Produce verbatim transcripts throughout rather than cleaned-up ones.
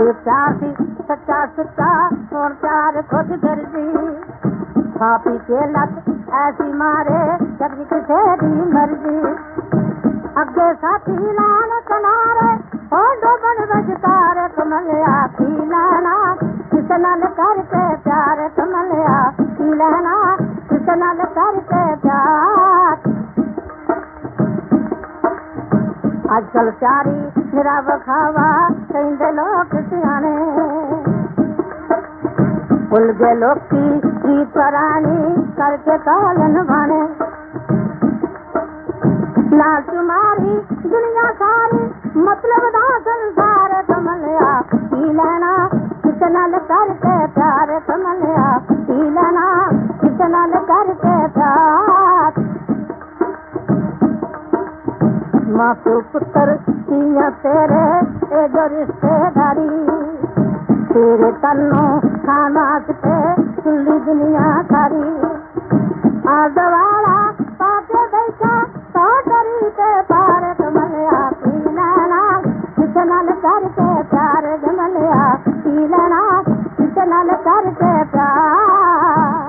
कोई प्यार सी सच्चा सच्चा और प्यार खुद गर्जी खा पी के लत ऐसी मारे जब किसे दी मर्जी अगे साथी लान किनारे डोबन बजकार कमलिया पी लेना किस नाल करके प्यार कमलिया पी लेना किस नाल करके प्यार आजकल प्यारी मेरा बखावा कहते लोग सियाने भुल गए लोकी गीत पुरानी करके कालन बाने लाल तुम्हारी दुनिया सारी मतलब दा संसार कमलिया पी लेना किस नाल करके प्यार कमलिया पी लेना किस नाल करके प्यार माँ प्यो पुत्र तिया तेरे ए जो रिश्तेदारी तेरे तन्नों खाना पे सुली दुनिया सारी आजवाड़ा पाके बैठा तो डरी के पार कमलिया पी लेना किस नाल करके प्यार कमलिया पी लेना किस नाल करके प्यार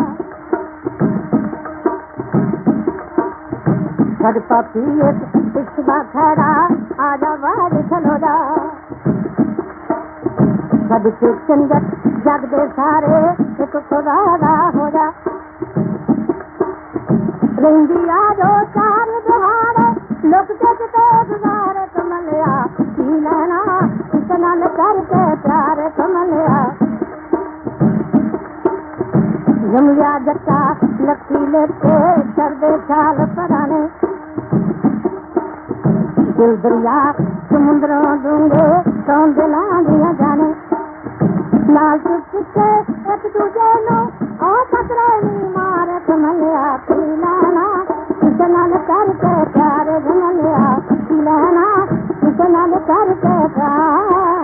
घर पापी पिछवा खड़ा आजा बाहर चलो जा सब के चंगत जग दे सारे एक खुदा दा हो जा रंगी आजो चार दहाड़े लोग जगते गुजारे कमलिया पी लेना किस नाल करके प्यार कमलिया जमलिया जट्टा लक्की लेके चढ़दे चाल पराने दिल दरिया समुद्रों डूंगे सौंदे लांदियां जाने लाल चिट्टे एक दूजे नो ओ खतरे नी मार कमलिया पी लेना किस नाल करके प्यार कमलिया पी लेना किस नाल करके प्यार